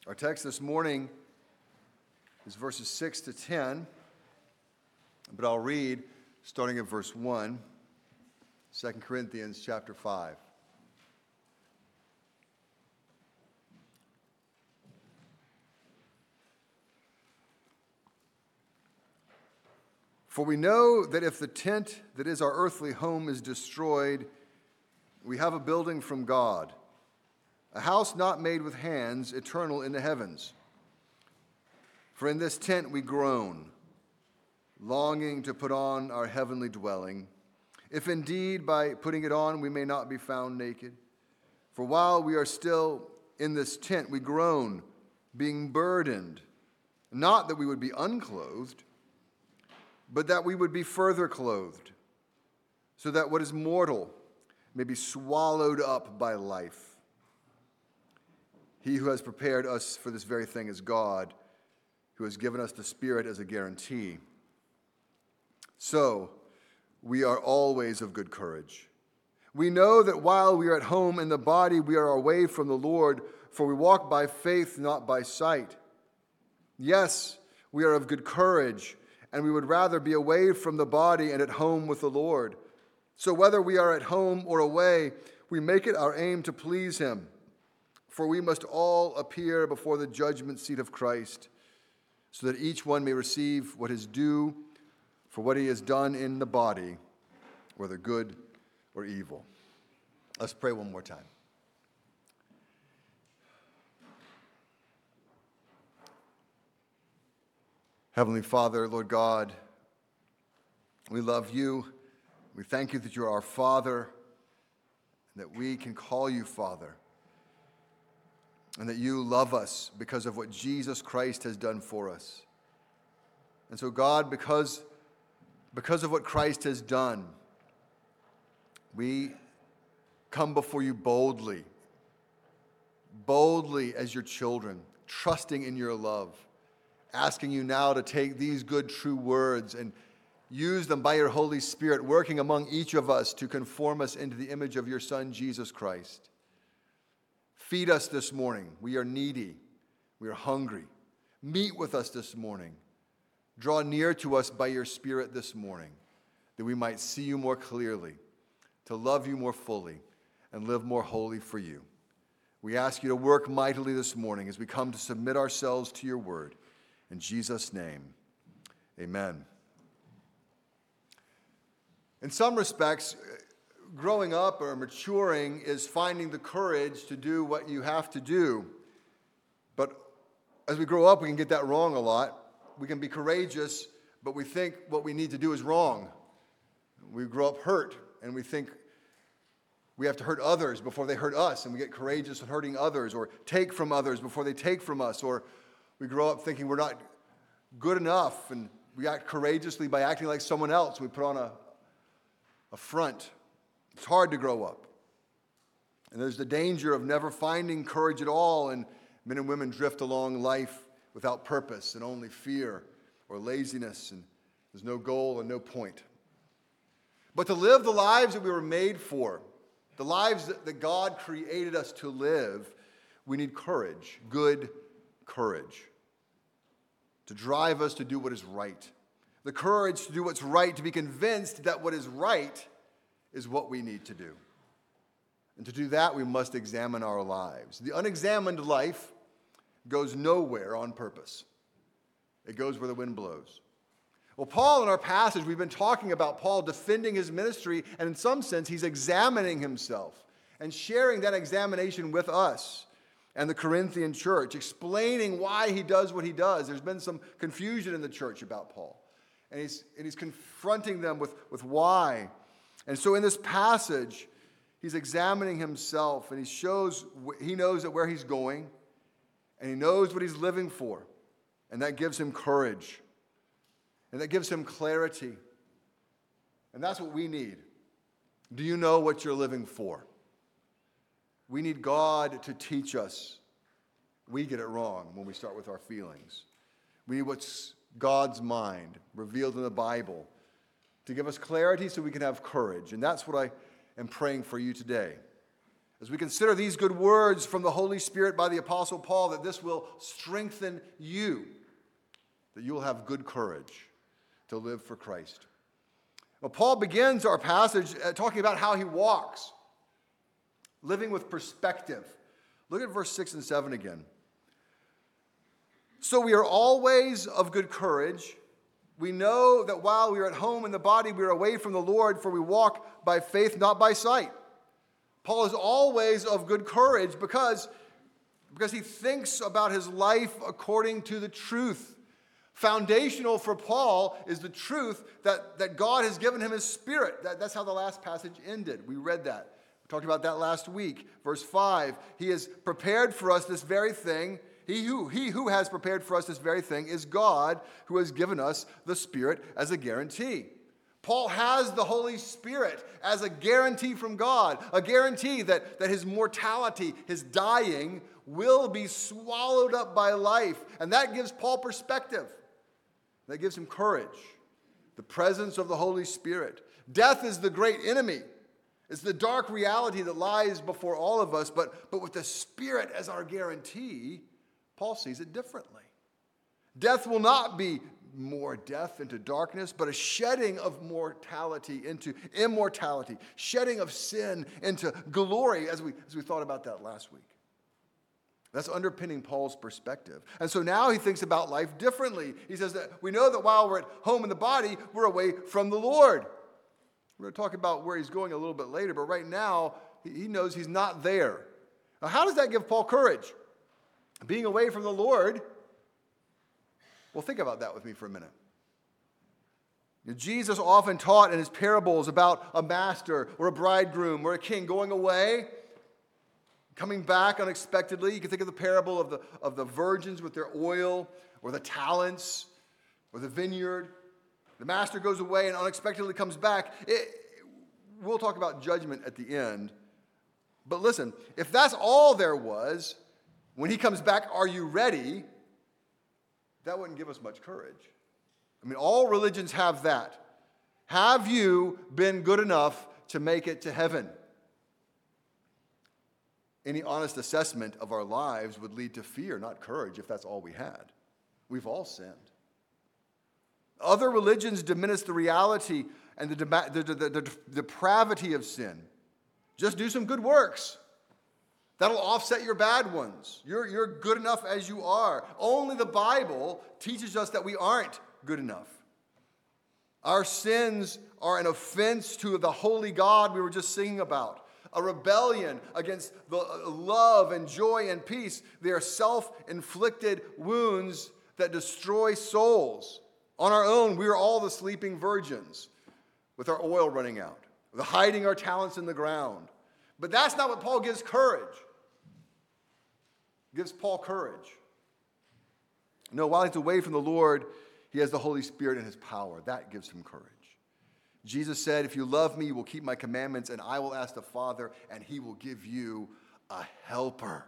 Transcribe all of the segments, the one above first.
Our text this morning is verses 6 to 10, but I'll read starting at verse 1, 2 Corinthians chapter 5. For we know that if the tent that is our earthly home is destroyed, we have a building from God, a house not made with hands, eternal in the heavens. For in this tent we groan, longing to put on our heavenly dwelling, if indeed by putting it on we may not be found naked. For while we are still in this tent we groan, being burdened, not that we would be unclothed, but that we would be further clothed, so that what is mortal may be swallowed up by life. He who has prepared us for this very thing is God, who has given us the Spirit as a guarantee. So, we are always of good courage. We know that while we are at home in the body, we are away from the Lord, for we walk by faith, not by sight. Yes, we are of good courage, and we would rather be away from the body and at home with the Lord. So whether we are at home or away, we make it our aim to please him. For we must all appear before the judgment seat of Christ, so that each one may receive what is due for what he has done in the body, whether good or evil. Let's pray one more time. Heavenly Father, Lord God, we love you. We thank you that you are our Father, and that we can call you Father, and that you love us because of what Jesus Christ has done for us. And so, God, because of what Christ has done, we come before you boldly as your children, trusting in your love, asking you now to take these good, true words and use them by your Holy Spirit, working among each of us to conform us into the image of your Son, Jesus Christ. Feed us this morning. We are needy. We are hungry. Meet with us this morning. Draw near to us by your Spirit this morning, that we might see you more clearly, to love you more fully, and live more wholly for you. We ask you to work mightily this morning as we come to submit ourselves to your word. In Jesus' name, amen. In some respects, growing up or maturing is finding the courage to do what you have to do. But as we grow up, we can get that wrong a lot. We can be courageous, but we think what we need to do is wrong. We grow up hurt, and we think we have to hurt others before they hurt us, and we get courageous in hurting others, or take from others before they take from us, or we grow up thinking we're not good enough, and we act courageously by acting like someone else. We put on a front. It's hard to grow up. And there's the danger of never finding courage at all, and men and women drift along life without purpose and only fear or laziness, and there's no goal and no point. But to live the lives that we were made for, the lives that God created us to live, we need courage, good courage, to drive us to do what is right. The courage to do what's right, to be convinced that what is right is what we need to do. And to do that, we must examine our lives. The unexamined life goes nowhere on purpose. It goes where the wind blows. Well, Paul, in our passage, we've been talking about Paul defending his ministry, and in some sense, he's examining himself and sharing that examination with us and the Corinthian church, explaining why he does what he does. There's been some confusion in the church about Paul, and he's confronting them with why. And so in this passage, he's examining himself, and he knows that where he's going, and he knows what he's living for, and that gives him courage, and that gives him clarity. And that's what we need. Do you know what you're living for? We need God to teach us. We get it wrong when we start with our feelings. We need what's God's mind revealed in the Bible to give us clarity so we can have courage. And that's what I am praying for you today. As we consider these good words from the Holy Spirit by the Apostle Paul, that this will strengthen you, that you will have good courage to live for Christ. Well, Paul begins our passage talking about how he walks, living with perspective. Look at verse 6 and 7 again. So we are always of good courage. We know that while we are at home in the body, we are away from the Lord, for we walk by faith, not by sight. Paul is always of good courage because he thinks about his life according to the truth. Foundational for Paul is the truth that God has given him his Spirit. That's how the last passage ended. We read that. We talked about that last week. Verse 5, he has prepared for us this very thing. He who has prepared for us this very thing is God, who has given us the Spirit as a guarantee. Paul has the Holy Spirit as a guarantee from God, a guarantee that his mortality, his dying, will be swallowed up by life. And that gives Paul perspective. That gives him courage. The presence of the Holy Spirit. Death is the great enemy. It's the dark reality that lies before all of us, but with the Spirit as our guarantee, Paul sees it differently. Death will not be more death into darkness, but a shedding of mortality into immortality, shedding of sin into glory, as we thought about that last week. That's underpinning Paul's perspective. And so now he thinks about life differently. He says that we know that while we're at home in the body, we're away from the Lord. We're going to talk about where he's going a little bit later, but right now he knows he's not there. Now, how does that give Paul courage? Being away from the Lord. Well, think about that with me for a minute. Jesus often taught in his parables about a master or a bridegroom or a king going away, coming back unexpectedly. You can think of the parable of the virgins with their oil, or the talents, or the vineyard. The master goes away and unexpectedly comes back. We'll talk about judgment at the end. But listen, if that's all there was, when he comes back, are you ready? That wouldn't give us much courage. I mean, all religions have that. Have you been good enough to make it to heaven? Any honest assessment of our lives would lead to fear, not courage, if that's all we had. We've all sinned. Other religions diminish the reality and the depravity of sin. Just do some good works. That'll offset your bad ones. You're good enough as you are. Only the Bible teaches us that we aren't good enough. Our sins are an offense to the holy God we were just singing about. A rebellion against the love and joy and peace. They are self-inflicted wounds that destroy souls. On our own, we are all the sleeping virgins with our oil running out, with hiding our talents in the ground. But that's not what Paul gives courage. Gives Paul courage. No, while he's away from the Lord, he has the Holy Spirit and his power. That gives him courage. Jesus said, if you love me, you will keep my commandments, and I will ask the Father, and he will give you a helper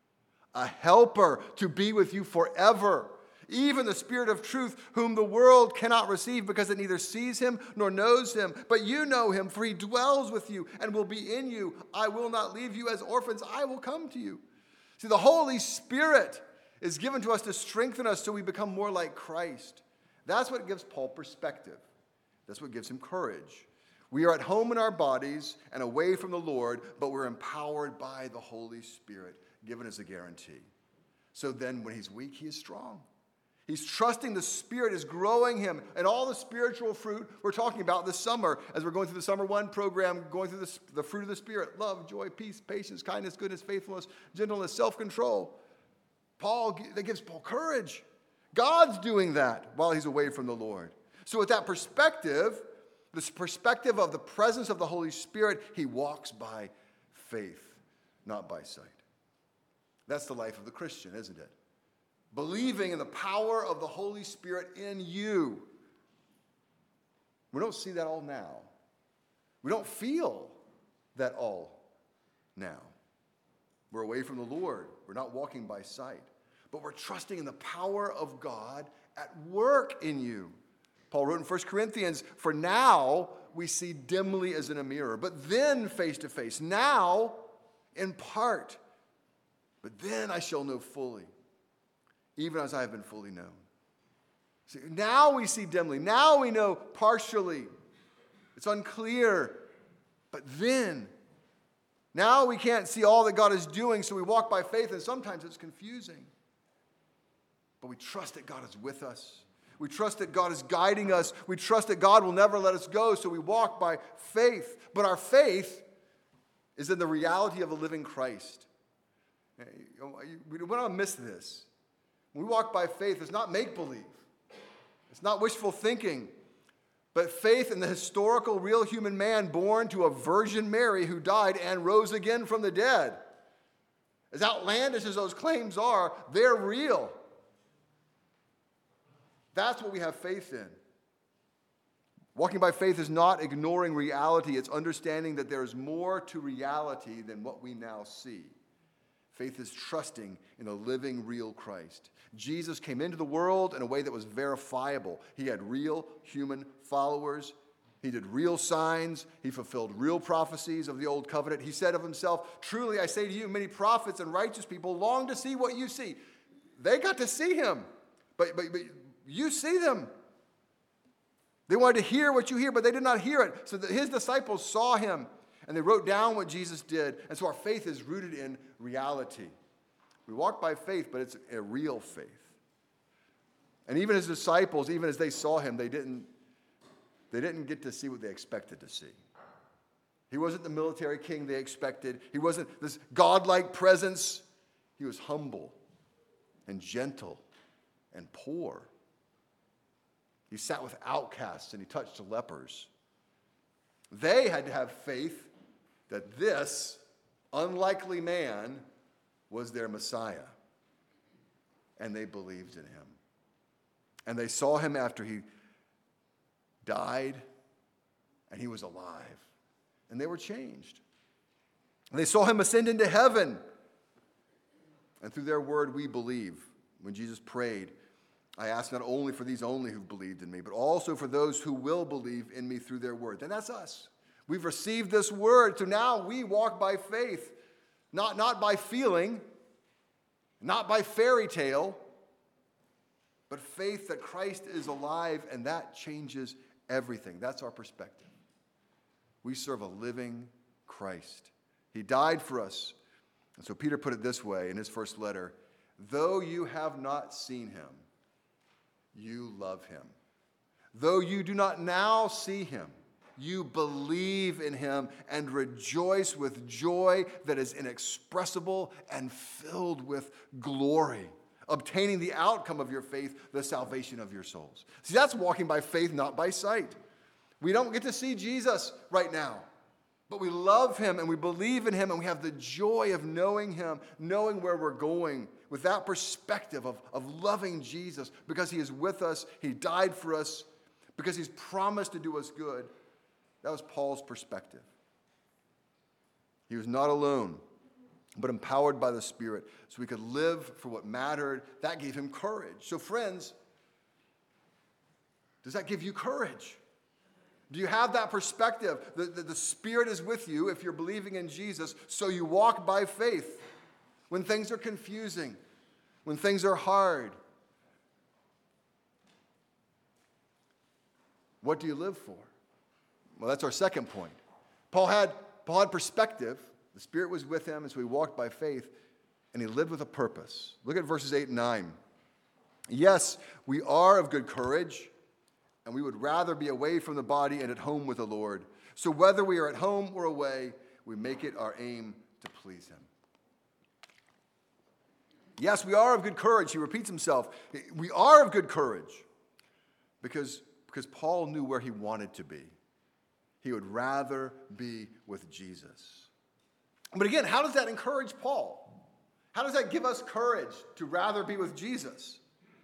to be with you forever. Even the Spirit of truth, whom the world cannot receive because it neither sees him nor knows him. But you know him, for he dwells with you and will be in you. I will not leave you as orphans. I will come to you. See, the Holy Spirit is given to us to strengthen us so we become more like Christ. That's what gives Paul perspective. That's what gives him courage. We are at home in our bodies and away from the Lord, but we're empowered by the Holy Spirit, given as a guarantee. So then when he's weak, he is strong. He's trusting the Spirit is growing him, and all the spiritual fruit we're talking about this summer, as we're going through the Summer 1 program, going through the fruit of the Spirit, love, joy, peace, patience, kindness, goodness, faithfulness, gentleness, self-control. That gives Paul courage. God's doing that while he's away from the Lord. So with that perspective, this perspective of the presence of the Holy Spirit, he walks by faith, not by sight. That's the life of the Christian, isn't it? Believing in the power of the Holy Spirit in you. We don't see that all now. We don't feel that all now. We're away from the Lord. We're not walking by sight. But we're trusting in the power of God at work in you. Paul wrote in 1 Corinthians, for now we see dimly as in a mirror, but then face to face. Now, in part, but then I shall know fully, even as I have been fully known. See, now we see dimly. Now we know partially. It's unclear. But then, now we can't see all that God is doing, so we walk by faith, and sometimes it's confusing. But we trust that God is with us. We trust that God is guiding us. We trust that God will never let us go, so we walk by faith. But our faith is in the reality of a living Christ. We don't want to miss this. When we walk by faith, it's not make-believe. It's not wishful thinking, but faith in the historical, real human man born to a Virgin Mary who died and rose again from the dead. As outlandish as those claims are, they're real. That's what we have faith in. Walking by faith is not ignoring reality. It's understanding that there is more to reality than what we now see. Faith is trusting in a living, real Christ. Jesus came into the world in a way that was verifiable. He had real human followers. He did real signs. He fulfilled real prophecies of the old covenant. He said of himself, "Truly I say to you, many prophets and righteous people long to see what you see." They got to see him, but you see them. They wanted to hear what you hear, but they did not hear it. So that his disciples saw him, and they wrote down what Jesus did. And so our faith is rooted in reality. We walk by faith, but it's a real faith. And even his disciples, even as they saw him, they didn't get to see what they expected to see. He wasn't the military king they expected. He wasn't this godlike presence. He was humble and gentle and poor. He sat with outcasts and he touched lepers. They had to have faith that this unlikely man was their Messiah. And they believed in him. And they saw him after he died and he was alive. And they were changed. And they saw him ascend into heaven. And through their word we believe. When Jesus prayed, I ask not only for these only who've believed in me, but also for those who will believe in me through their word. And that's us. We've received this word, so now we walk by faith, not by feeling, not by fairy tale, but faith that Christ is alive, and that changes everything. That's our perspective. We serve a living Christ. He died for us. And so Peter put it this way in his first letter, though you have not seen him, you love him. Though you do not now see him, you believe in him and rejoice with joy that is inexpressible and filled with glory, obtaining the outcome of your faith, the salvation of your souls. See, that's walking by faith, not by sight. We don't get to see Jesus right now, but we love him and we believe in him and we have the joy of knowing him, knowing where we're going, with that perspective of loving Jesus because he is with us, he died for us, because he's promised to do us good. That was Paul's perspective. He was not alone, but empowered by the Spirit so he could live for what mattered. That gave him courage. So friends, does that give you courage? Do you have that perspective? The Spirit is with you if you're believing in Jesus, so you walk by faith. When things are confusing, when things are hard, what do you live for? Well, that's our second point. Paul had perspective. The Spirit was with him, and so he walked by faith, and he lived with a purpose. Look at verses 8 and 9. Yes, we are of good courage, and we would rather be away from the body and at home with the Lord. So whether we are at home or away, we make it our aim to please him. Yes, we are of good courage. He repeats himself. We are of good courage because Paul knew where he wanted to be. He would rather be with Jesus. But again, how does that encourage Paul? How does that give us courage to rather be with Jesus?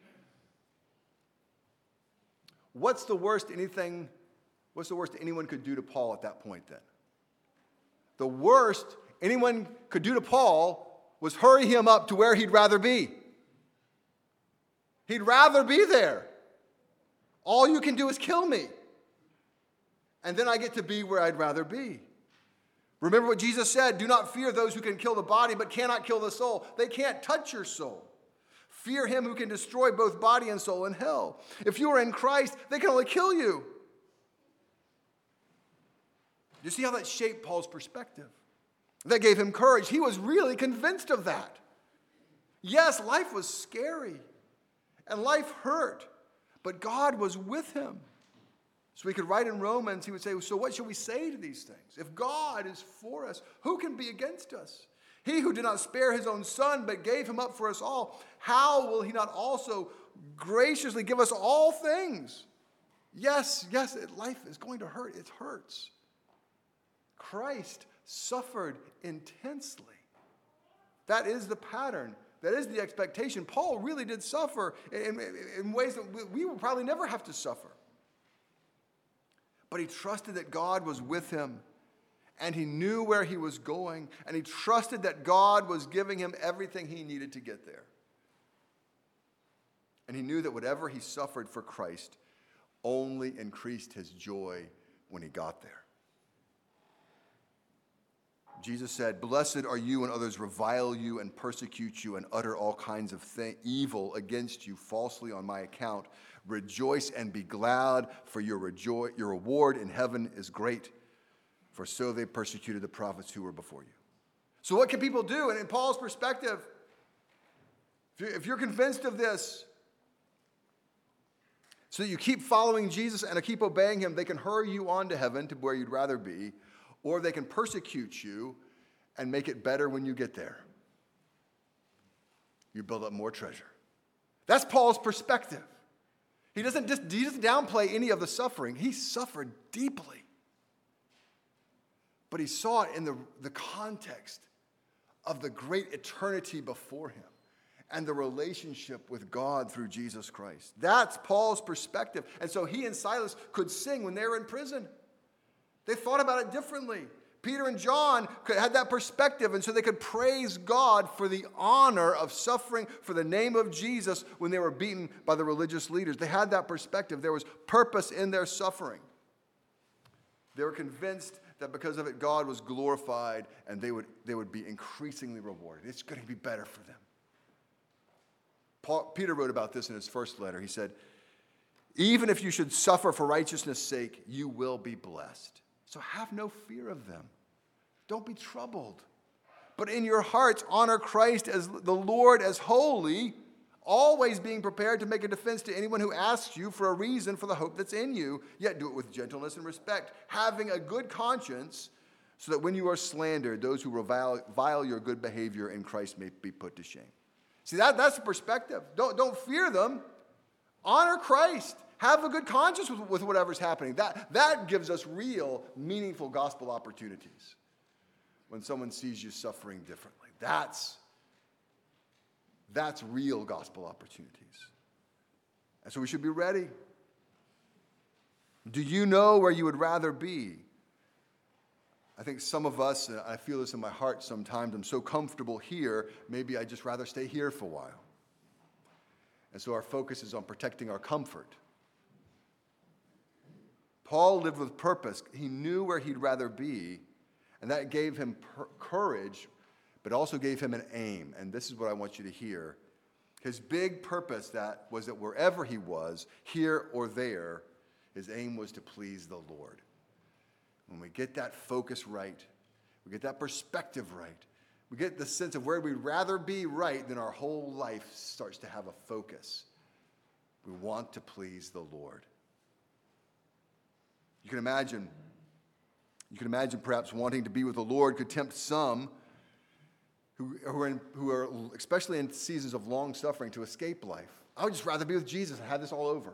What's the worst anyone could do to Paul at that point then? The worst anyone could do to Paul was hurry him up to where he'd rather be. He'd rather be there. All you can do is kill me. And then I get to be where I'd rather be. Remember what Jesus said, do not fear those who can kill the body but cannot kill the soul. They can't touch your soul. Fear him who can destroy both body and soul in hell. If you are in Christ, they can only kill you. You see how that shaped Paul's perspective? That gave him courage. He was really convinced of that. Yes, life was scary and life hurt, but God was with him. So he could write in Romans, he would say, so what shall we say to these things? If God is for us, who can be against us? He who did not spare his own son, but gave him up for us all, how will he not also graciously give us all things? Yes, life is going to hurt. It hurts. Christ suffered intensely. That is the pattern. That is the expectation. Paul really did suffer in ways that we will probably never have to suffer. But he trusted that God was with him, and he knew where he was going, and he trusted that God was giving him everything he needed to get there. And he knew that whatever he suffered for Christ only increased his joy when he got there. Jesus said, blessed are you when others revile you and persecute you and utter all kinds of evil against you falsely on my account. Rejoice and be glad, for your reward in heaven is great, for so they persecuted the prophets who were before you. So what can people do? And in Paul's perspective, if you're convinced of this, so that you keep following Jesus and keep obeying him, they can hurry you on to heaven, to where you'd rather be, or they can persecute you and make it better when you get there. You build up more treasure. That's Paul's perspective. He doesn't downplay any of the suffering. He suffered deeply. But he saw it in the context of the great eternity before him and the relationship with God through Jesus Christ. That's Paul's perspective. And so he and Silas could sing when they were in prison. They thought about it differently. Peter and John had that perspective, and so they could praise God for the honor of suffering for the name of Jesus when they were beaten by the religious leaders. They had that perspective. There was purpose in their suffering. They were convinced that because of it, God was glorified, and they would be increasingly rewarded. It's going to be better for them. Peter wrote about this in his first letter. He said, even if you should suffer for righteousness' sake, you will be blessed. So have no fear of them. Don't be troubled. But in your hearts, honor Christ as the Lord as holy, always being prepared to make a defense to anyone who asks you for a reason for the hope that's in you, yet do it with gentleness and respect, having a good conscience, so that when you are slandered, those who revile your good behavior in Christ may be put to shame. See, that's the perspective. Don't fear them. Honor Christ. Have a good conscience with whatever's happening. That gives us real, meaningful gospel opportunities. When someone sees you suffering differently. That's real gospel opportunities. And so we should be ready. Do you know where you would rather be? I think some of us, and I feel this in my heart sometimes, I'm so comfortable here, maybe I'd just rather stay here for a while. And so our focus is on protecting our comfort. Paul lived with purpose. He knew where he'd rather be, and that gave him courage, but also gave him an aim. And this is what I want you to hear. His big purpose was that wherever he was, here or there, his aim was to please the Lord. When we get that focus right, we get that perspective right, we get the sense of where we'd rather be right, then our whole life starts to have a focus. We want to please the Lord. You can imagine perhaps wanting to be with the Lord could tempt some who are especially in seasons of long suffering to escape life. I would just rather be with Jesus and have this all over.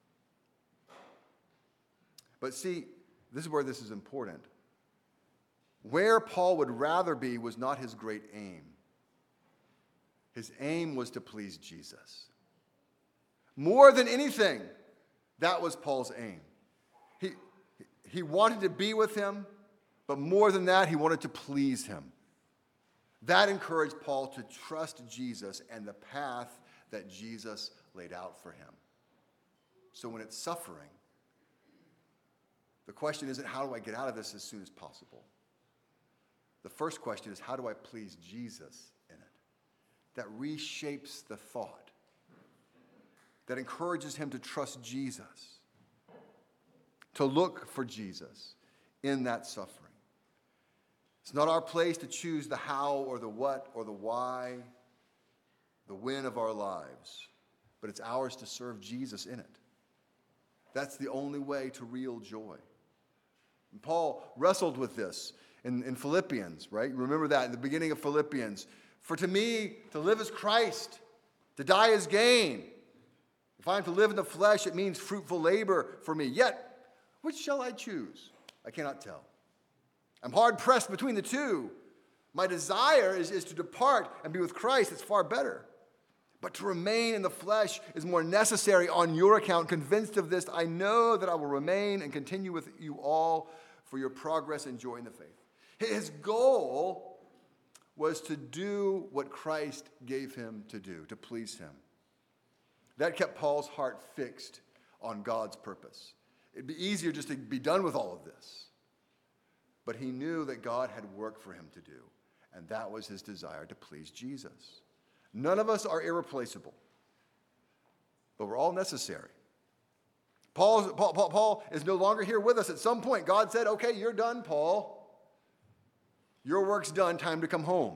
But see, this is where this is important. Where Paul would rather be was not his great aim. His aim was to please Jesus. More than anything, that was Paul's aim. He wanted to be with him, but more than that, he wanted to please him. That encouraged Paul to trust Jesus and the path that Jesus laid out for him. So when it's suffering, the question isn't how do I get out of this as soon as possible? The first question is, how do I please Jesus in it? That reshapes the thought, that encourages him to trust Jesus, to look for Jesus in that suffering. It's not our place to choose the how or the what or the why, the when of our lives, but it's ours to serve Jesus in it. That's the only way to real joy. And Paul wrestled with this in Philippians, right? Remember that in the beginning of Philippians. For to me, to live is Christ, to die is gain. If I am to live in the flesh, it means fruitful labor for me. Yet, which shall I choose? I cannot tell. I'm hard pressed between the two. My desire is to depart and be with Christ. It's far better. But to remain in the flesh is more necessary on your account. Convinced of this, I know that I will remain and continue with you all for your progress and joy in the faith. His goal was to do what Christ gave him to do, to please him. That kept Paul's heart fixed on God's purpose. It'd be easier just to be done with all of this. But he knew that God had work for him to do, and that was his desire to please Jesus. None of us are irreplaceable, but we're all necessary. Paul is no longer here with us. At some point, God said, okay, you're done, Paul. Your work's done, time to come home.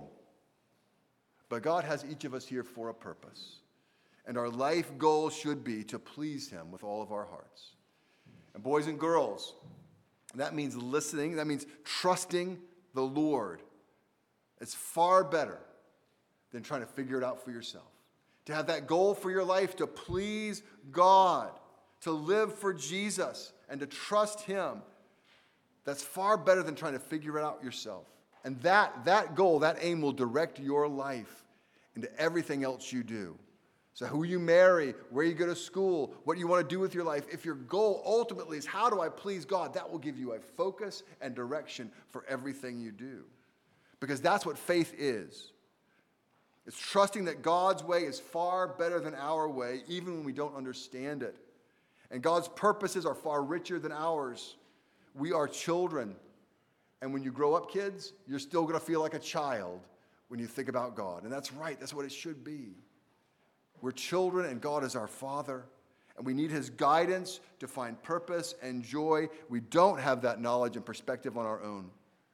But God has each of us here for a purpose, and our life goal should be to please him with all of our hearts. And boys and girls, that means listening, that means trusting the Lord. It's far better than trying to figure it out for yourself. To have that goal for your life, to please God, to live for Jesus, and to trust him, that's far better than trying to figure it out yourself. And that goal, that aim will direct your life into everything else you do. So who you marry, where you go to school, what you want to do with your life, if your goal ultimately is how do I please God, that will give you a focus and direction for everything you do. Because that's what faith is. It's trusting that God's way is far better than our way, even when we don't understand it. And God's purposes are far richer than ours. We are children. And when you grow up, kids, you're still going to feel like a child when you think about God. And that's right. That's what it should be. We're children, and God is our Father. And we need his guidance to find purpose and joy. We don't have that knowledge and perspective on our own.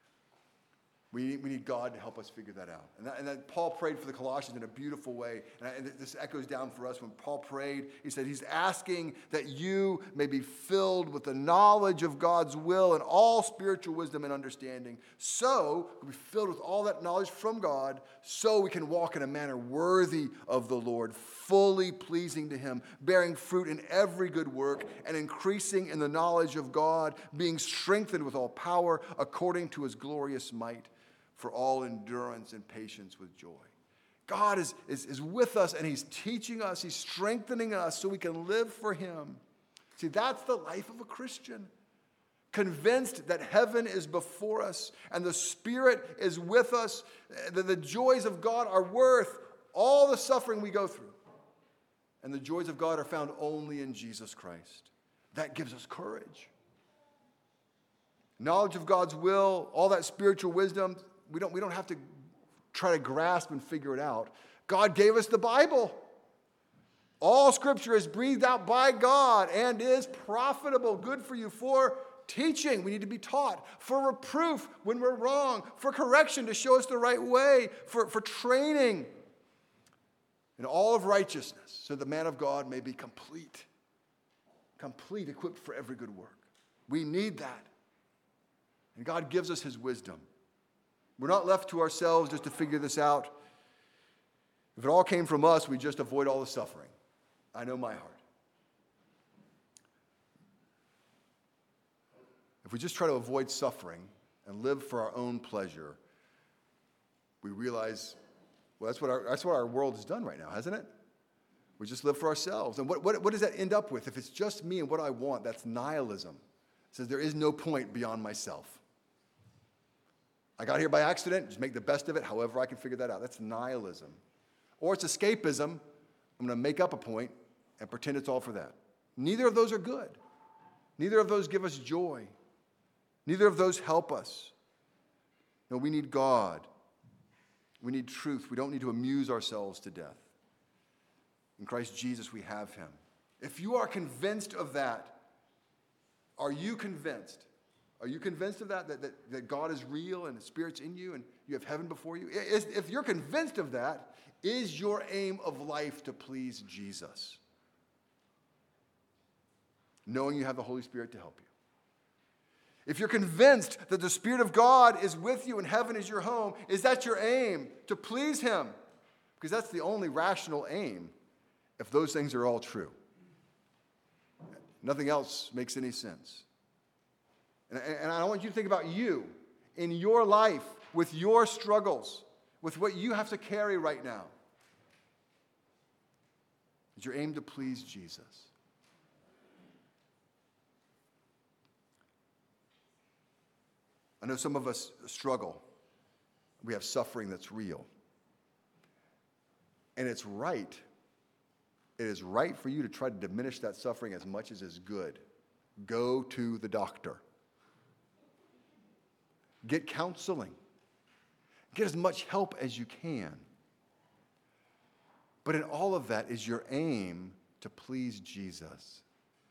We need God to help us figure that out. And that Paul prayed for the Colossians in a beautiful way. And this echoes down for us when Paul prayed. He said he's asking that you may be filled with the knowledge of God's will and all spiritual wisdom and understanding. So, we'll be filled with all that knowledge from God so we can walk in a manner worthy of the Lord, fully pleasing to him, bearing fruit in every good work and increasing in the knowledge of God, being strengthened with all power according to his glorious might, for all endurance and patience with joy. God is with us, and he's teaching us, he's strengthening us so we can live for him. See, that's the life of a Christian. Convinced that heaven is before us and the Spirit is with us, that the joys of God are worth all the suffering we go through. And the joys of God are found only in Jesus Christ. That gives us courage. Knowledge of God's will, all that spiritual wisdom, we don't have to try to grasp and figure it out. God gave us the Bible. All Scripture is breathed out by God and is profitable, good for you, for teaching. We need to be taught. For reproof when we're wrong. For correction to show us the right way. For training in all of righteousness, so the man of God may be complete, equipped for every good work. We need that. And God gives us his wisdom. We're not left to ourselves just to figure this out. If it all came from us, we'd just avoid all the suffering. I know my heart. If we just try to avoid suffering and live for our own pleasure, we realize, well, that's what our world has done right now, hasn't it? We just live for ourselves. And what does that end up with? If it's just me and what I want, that's nihilism. It says there is no point beyond myself. I got here by accident, just make the best of it, however I can figure that out. That's nihilism. Or it's escapism. I'm going to make up a point and pretend it's all for that. Neither of those are good. Neither of those give us joy. Neither of those help us. No, we need God. We need truth. We don't need to amuse ourselves to death. In Christ Jesus, we have him. If you are convinced of that, are you convinced? Are you convinced of that God is real and the Spirit's in you and you have heaven before you? If you're convinced of that, is your aim of life to please Jesus? Knowing you have the Holy Spirit to help you. If you're convinced that the Spirit of God is with you and heaven is your home, is that your aim to please him? Because that's the only rational aim if those things are all true. Nothing else makes any sense. And I want you to think about you in your life with your struggles, with what you have to carry right now. Is your aim to please Jesus? I know some of us struggle. We have suffering that's real. And it's right. It is right for you to try to diminish that suffering as much as is good. Go to the doctor. Get counseling. Get as much help as you can. But in all of that, is your aim to please Jesus?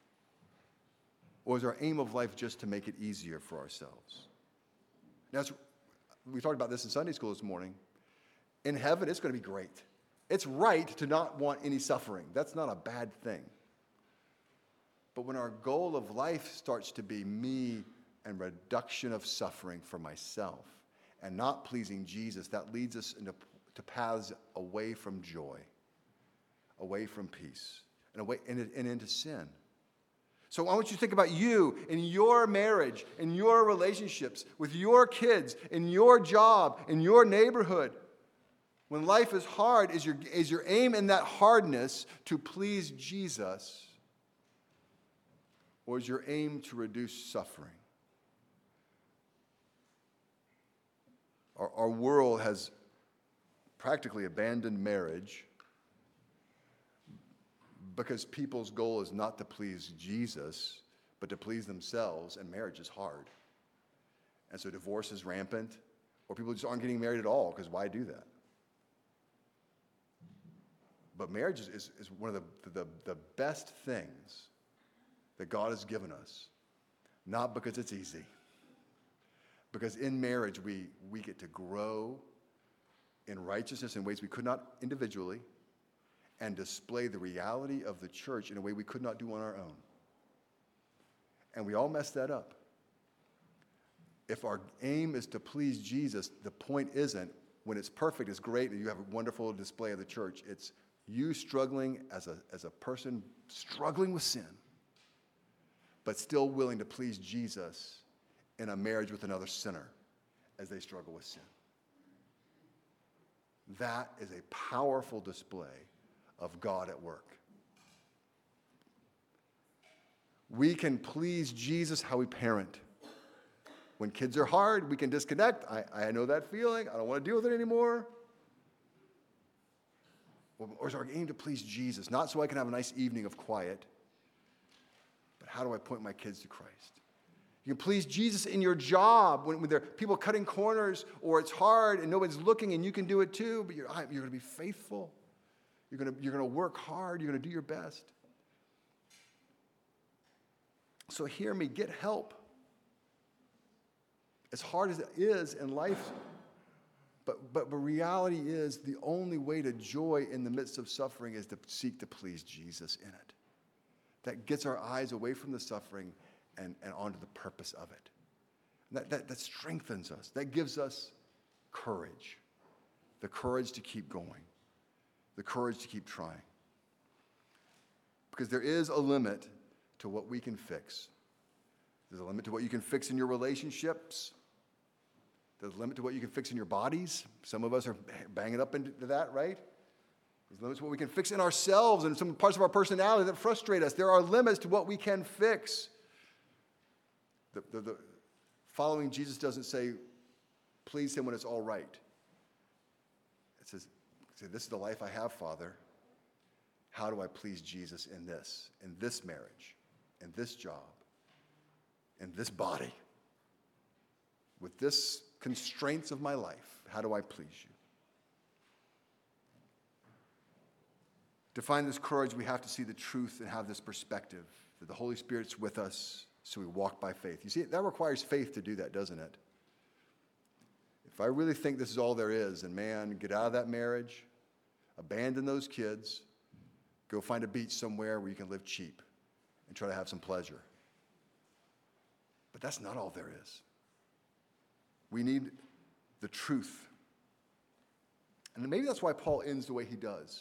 Or is our aim of life just to make it easier for ourselves? Now, we talked about this in Sunday school this morning. In heaven, it's going to be great. It's right to not want any suffering. That's not a bad thing. But when our goal of life starts to be me and reduction of suffering for myself and not pleasing Jesus, that leads us into paths away from joy, away from peace, and into sin. So I want you to think about you in your marriage, in your relationships, with your kids, in your job, in your neighborhood. When life is hard, is your aim in that hardness to please Jesus? Or is your aim to reduce suffering? Our world has practically abandoned marriage because people's goal is not to please Jesus, but to please themselves, and marriage is hard. And so divorce is rampant, or people just aren't getting married at all, because why do that? But marriage is one of the best things that God has given us, not because it's easy, because in marriage we get to grow in righteousness in ways we could not individually, and display the reality of the church in a way we could not do on our own. And we all mess that up. If our aim is to please Jesus, the point isn't, when it's perfect, it's great, and you have a wonderful display of the church. It's you struggling as a person struggling with sin, but still willing to please Jesus in a marriage with another sinner as they struggle with sin. That is a powerful display of God at work. We can please Jesus how we parent. When kids are hard, we can disconnect. I know that feeling. I don't want to deal with it anymore. Or is our aim to please Jesus? Not so I can have a nice evening of quiet, but how do I point my kids to Christ? You can please Jesus in your job when there are people cutting corners or it's hard and nobody's looking and you can do it too, but you're going to be faithful. You're going to work hard. You're going to do your best. So hear me, get help. As hard as it is in life, but the reality is the only way to joy in the midst of suffering is to seek to please Jesus in it. That gets our eyes away from the suffering and onto the purpose of it. That strengthens us. That gives us courage. The courage to keep going. The courage to keep trying. Because there is a limit to what we can fix. There's a limit to what you can fix in your relationships. There's a limit to what you can fix in your bodies. Some of us are banging up into that, right? There's limits to what we can fix in ourselves and some parts of our personality that frustrate us. There are limits to what we can fix. The following Jesus doesn't say, please him when it's all right. It says, this is the life I have, Father. How do I please Jesus in this marriage, in this job, in this body, with this constraints of my life, how do I please you? To find this courage, we have to see the truth and have this perspective that the Holy Spirit's with us, so we walk by faith. You see, that requires faith to do that, doesn't it? If I really think this is all there is, and man, get out of that marriage, abandon those kids, go find a beach somewhere where you can live cheap and try to have some pleasure. But that's not all there is. We need the truth. And maybe that's why Paul ends the way he does.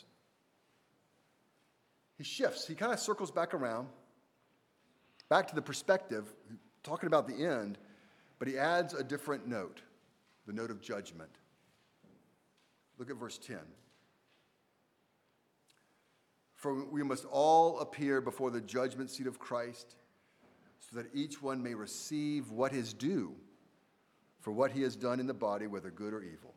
He shifts. He kind of circles back around, back to the perspective, talking about the end, but he adds a different note, the note of judgment. Look at verse 10. For we must all appear before the judgment seat of Christ, so that each one may receive what is due for what he has done in the body, whether good or evil.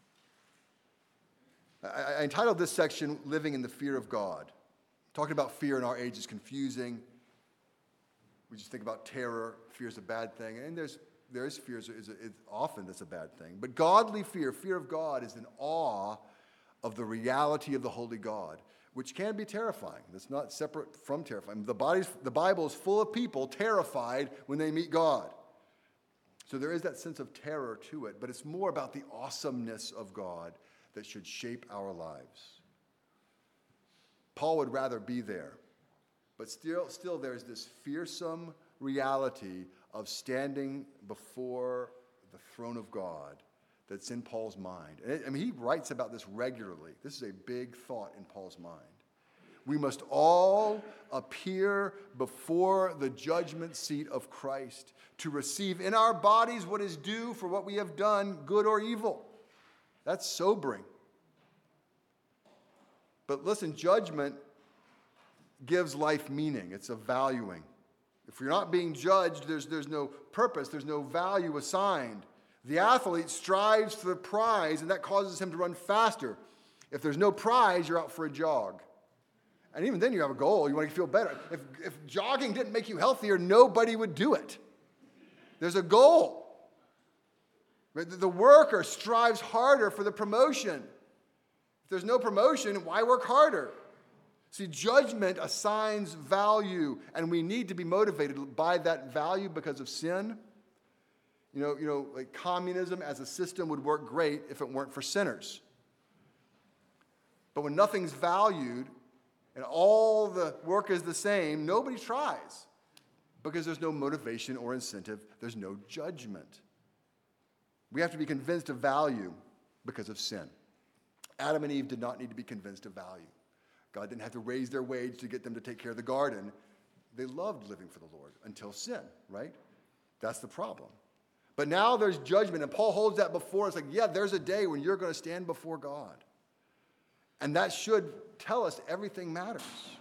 I entitled this section, Living in the Fear of God. Talking about fear in our age is confusing. We just think about terror. Fear is a bad thing. And there is fear. Often that's a bad thing. But godly fear, fear of God, is in awe of the reality of the holy God, which can be terrifying. That's not separate from terrifying. The Bible is full of people terrified when they meet God. So there is that sense of terror to it, but it's more about the awesomeness of God that should shape our lives. Paul would rather be there, but still there's this fearsome reality of standing before the throne of God that's in Paul's mind. And he writes about this regularly. This is a big thought in Paul's mind. We must all appear before the judgment seat of Christ to receive in our bodies what is due for what we have done, good or evil. That's sobering. But listen, judgment gives life meaning. It's a valuing. If you're not being judged, there's no purpose, there's no value assigned. The athlete strives for the prize, and that causes him to run faster. If there's no prize, you're out for a jog. And even then you have a goal. You want to feel better. If jogging didn't make you healthier, nobody would do it. There's a goal. The worker strives harder for the promotion. If there's no promotion, why work harder? See, judgment assigns value, and we need to be motivated by that value because of sin. Like communism as a system would work great if it weren't for sinners. But when nothing's valued and all the work is the same, nobody tries because there's no motivation or incentive. There's no judgment. We have to be convinced of value because of sin. Adam and Eve did not need to be convinced of value. God didn't have to raise their wage to get them to take care of the garden. They loved living for the Lord until sin, right? That's the problem. But now there's judgment, and Paul holds that before us like, yeah, there's a day when you're going to stand before God. And that should tell us everything matters.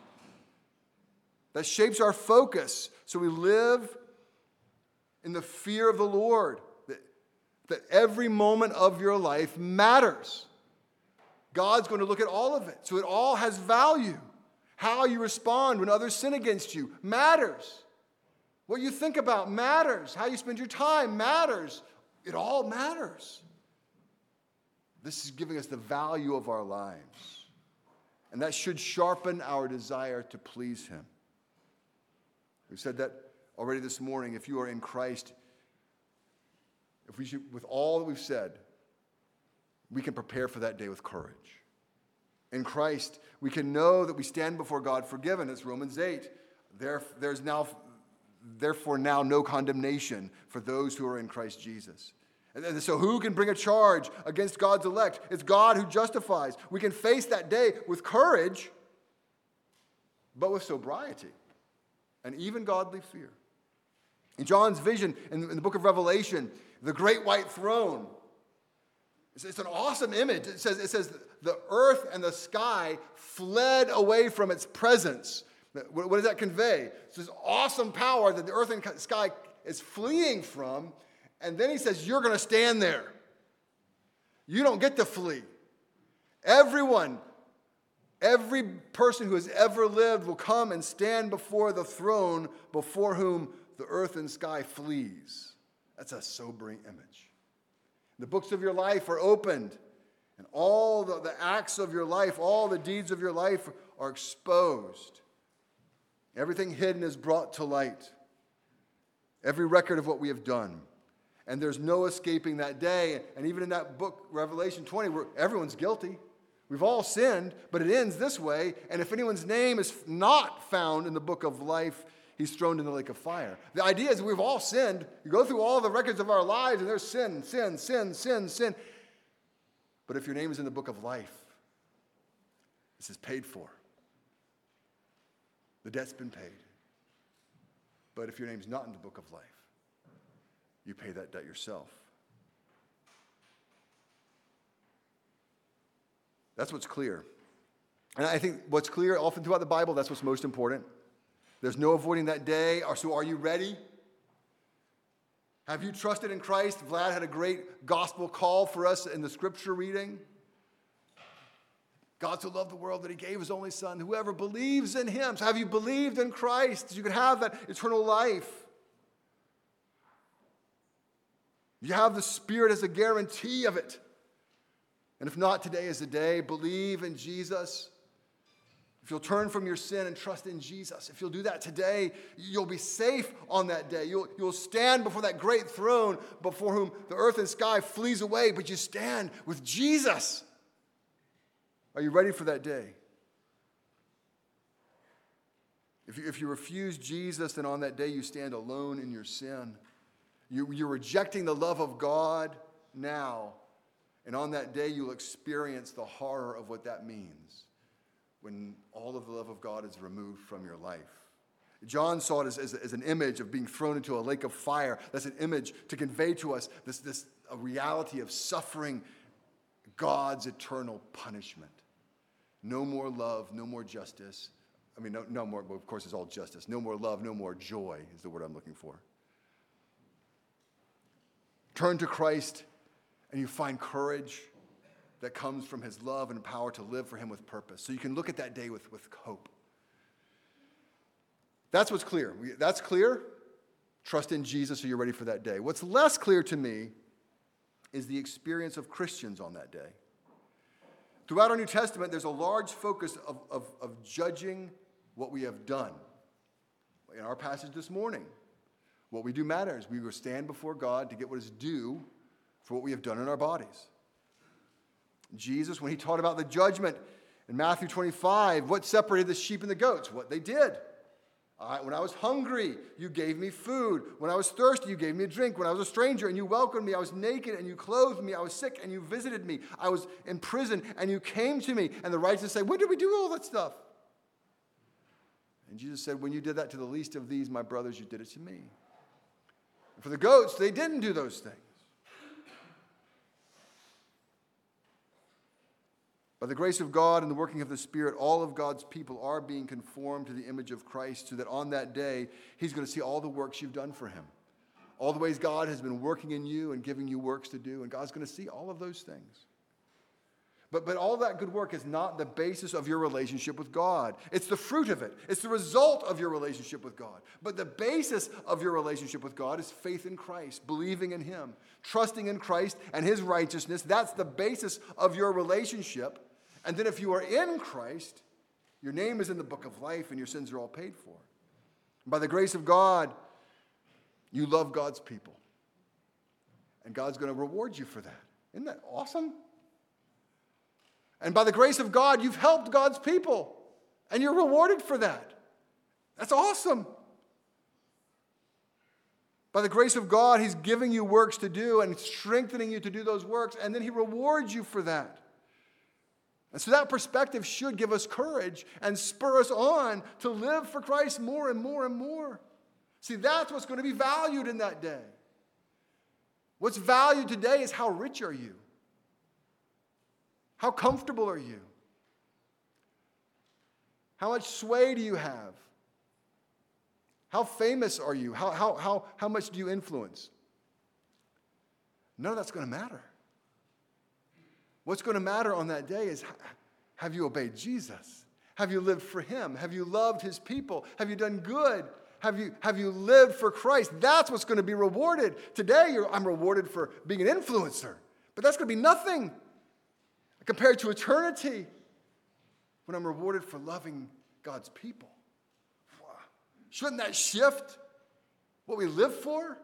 That shapes our focus so we live in the fear of the Lord, that every moment of your life matters. God's going to look at all of it, so it all has value. How you respond when others sin against you matters. What you think about matters. How you spend your time matters. It all matters. This is giving us the value of our lives. And that should sharpen our desire to please Him. We said that already this morning. If you are in Christ, if we should, with all that we've said, we can prepare for that day with courage. In Christ, we can know that we stand before God forgiven. It's Romans 8. Therefore now no condemnation for those who are in Christ Jesus. And so who can bring a charge against God's elect? It's God who justifies. We can face that day with courage, but with sobriety and even godly fear. In John's vision in the book of Revelation, the great white throne, it's an awesome image. It says the earth and the sky fled away from its presence. What does that convey? It's this awesome power that the earth and sky is fleeing from. And then he says, you're going to stand there. You don't get to flee. Everyone, every person who has ever lived will come and stand before the throne before whom the earth and sky flees. That's a sobering image. The books of your life are opened. And all the acts of your life, all the deeds of your life are exposed. Everything hidden is brought to light. Every record of what we have done. And there's no escaping that day. And even in that book, Revelation 20, where everyone's guilty. We've all sinned, but it ends this way. And if anyone's name is not found in the book of life, he's thrown in the lake of fire. The idea is we've all sinned. You go through all the records of our lives, and there's sin, sin, sin, sin, sin. But if your name is in the book of life, this is paid for. The debt's been paid. But if your name's not in the book of life, you pay that debt yourself. That's what's clear. And I think what's clear often throughout the Bible, that's what's most important. There's no avoiding that day. So are you ready? Have you trusted in Christ? Vlad had a great gospel call for us in the scripture reading. God so loved the world that he gave his only son. Whoever believes in him. So have you believed in Christ? So you can have that eternal life. You have the Spirit as a guarantee of it. And if not, today is the day. Believe in Jesus. If you'll turn from your sin and trust in Jesus, if you'll do that today, you'll be safe on that day. You'll stand before that great throne before whom the earth and sky flees away, but you stand with Jesus. Are you ready for that day? If you refuse Jesus, then on that day you stand alone in your sin. You're rejecting the love of God now. And on that day you'll experience the horror of what that means when all of the love of God is removed from your life. John saw it as an image of being thrown into a lake of fire. That's an image to convey to us a reality of suffering God's eternal punishment. No more love, no more justice. No more, well, of course it's all justice. No more love, no more joy is the word I'm looking for. Turn to Christ and you find courage that comes from his love and power to live for him with purpose. So you can look at that day with hope. That's what's clear. That's clear. Trust in Jesus so you're ready for that day. What's less clear to me is the experience of Christians on that day. Throughout our New Testament, there's a large focus of judging what we have done. In our passage this morning, what we do matters. We will stand before God to get what is due for what we have done in our bodies. Jesus, when he taught about the judgment in Matthew 25, what separated the sheep and the goats? What they did. When I was hungry, you gave me food. When I was thirsty, you gave me a drink. When I was a stranger and you welcomed me, I was naked and you clothed me. I was sick and you visited me. I was in prison and you came to me. And the righteous say, when did we do all that stuff? And Jesus said, when you did that to the least of these, my brothers, you did it to me. And for the goats, they didn't do those things. By the grace of God and the working of the Spirit, all of God's people are being conformed to the image of Christ so that on that day, he's going to see all the works you've done for him. All the ways God has been working in you and giving you works to do, and God's going to see all of those things. But all that good work is not the basis of your relationship with God. It's the fruit of it. It's the result of your relationship with God. But the basis of your relationship with God is faith in Christ, believing in him, trusting in Christ and his righteousness. That's the basis of your relationship. And then if you are in Christ, your name is in the book of life and your sins are all paid for. And by the grace of God, you love God's people. And God's going to reward you for that. Isn't that awesome? And by the grace of God, you've helped God's people. And you're rewarded for that. That's awesome. By the grace of God, he's giving you works to do and strengthening you to do those works. And then he rewards you for that. And so that perspective should give us courage and spur us on to live for Christ more and more and more. See, that's what's going to be valued in that day. What's valued today is how rich are you? How comfortable are you? How much sway do you have? How famous are you? How much do you influence? None of that's going to matter. What's going to matter on that day is, have you obeyed Jesus? Have you lived for him? Have you loved his people? Have you done good? Have you lived for Christ? That's what's going to be rewarded. Today, I'm rewarded for being an influencer. But that's going to be nothing compared to eternity when I'm rewarded for loving God's people. Wow. Shouldn't that shift what we live for?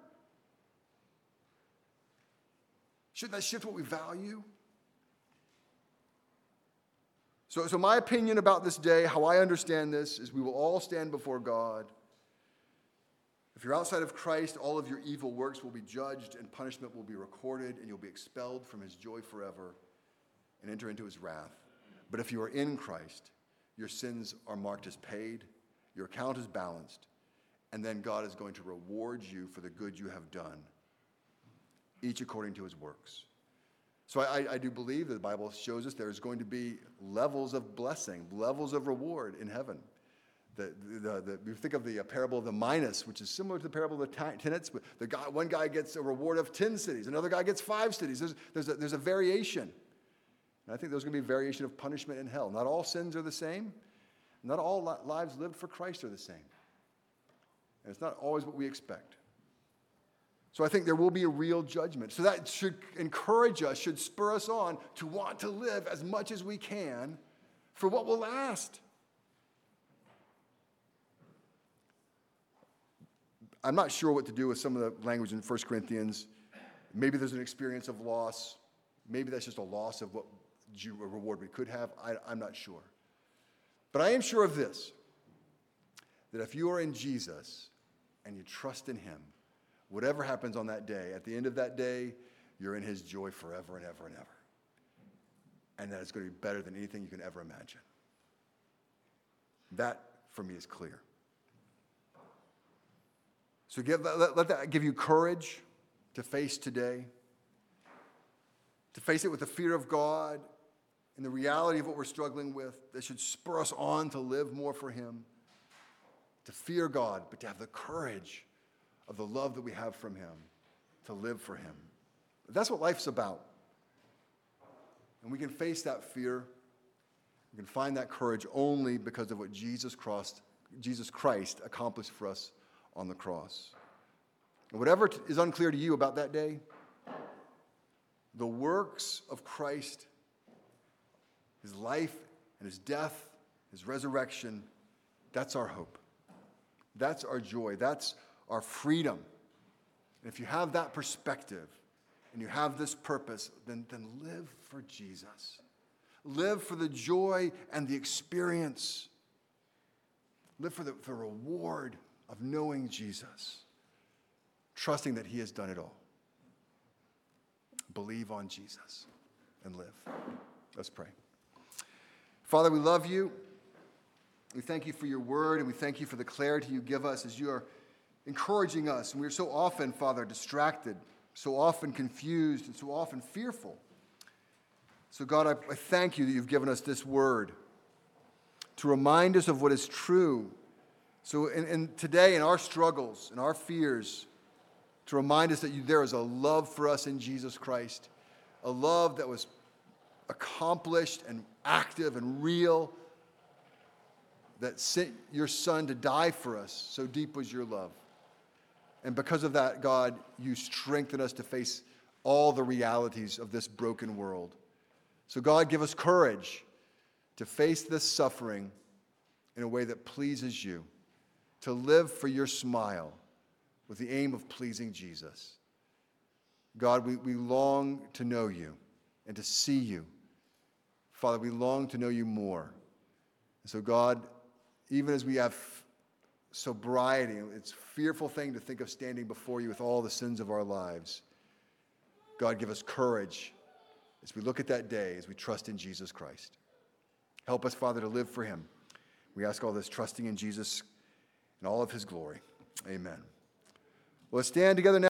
Shouldn't that shift what we value? So my opinion about this day, how I understand this, is we will all stand before God. If you're outside of Christ, all of your evil works will be judged and punishment will be recorded, and you'll be expelled from his joy forever and enter into his wrath. But if you are in Christ, your sins are marked as paid, your account is balanced, and then God is going to reward you for the good you have done, each according to his works. So I do believe that the Bible shows us there's going to be levels of blessing, levels of reward in heaven. We think of the parable of the minas, which is similar to the parable of the tenants. One guy gets a reward of 10 cities, another guy gets 5 cities. There's a variation. And I think there's going to be a variation of punishment in hell. Not all sins are the same. Not all lives lived for Christ are the same. And it's not always what we expect. So I think there will be a real judgment. So that should encourage us, should spur us on to want to live as much as we can for what will last. I'm not sure what to do with some of the language in 1 Corinthians. Maybe there's an experience of loss. Maybe that's just a loss of what a reward we could have. I'm not sure. But I am sure of this, that if you are in Jesus and you trust in him, whatever happens on that day, at the end of that day, you're in his joy forever and ever and ever. And that it's going to be better than anything you can ever imagine. That, for me, is clear. So let that give you courage to face today, to face it with the fear of God and the reality of what we're struggling with. That should spur us on to live more for him, to fear God, but to have the courage of the love that we have from him, to live for him. That's what life's about. And we can face that fear, we can find that courage only because of what Jesus Christ accomplished for us on the cross. And whatever is unclear to you about that day, the works of Christ, his life and his death, his resurrection, that's our hope. That's our joy. That's our freedom. And if you have that perspective and you have this purpose, then live for Jesus. Live for the joy and the experience. Live for the reward of knowing Jesus, trusting that he has done it all. Believe on Jesus and live. Let's pray. Father, we love you. We thank you for your word, and we thank you for the clarity you give us as you are encouraging us. And we're so often, Father, distracted, so often confused, and so often fearful. So God, I thank you that you've given us this word to remind us of what is true. So in today, in our struggles, in our fears, to remind us that there is a love for us in Jesus Christ, a love that was accomplished and active and real, that sent your Son to die for us. So deep was your love. And because of that, God, you strengthen us to face all the realities of this broken world. So God, give us courage to face this suffering in a way that pleases you, to live for your smile with the aim of pleasing Jesus. God, we long to know you and to see you. Father, we long to know you more. And so God, even as we have sobriety, it's a fearful thing to think of standing before you with all the sins of our lives. God, give us courage as we look at that day, as we trust in Jesus Christ. Help us, Father, to live for him. We ask all this trusting in Jesus and all of his glory. Amen. Well, let's stand together now.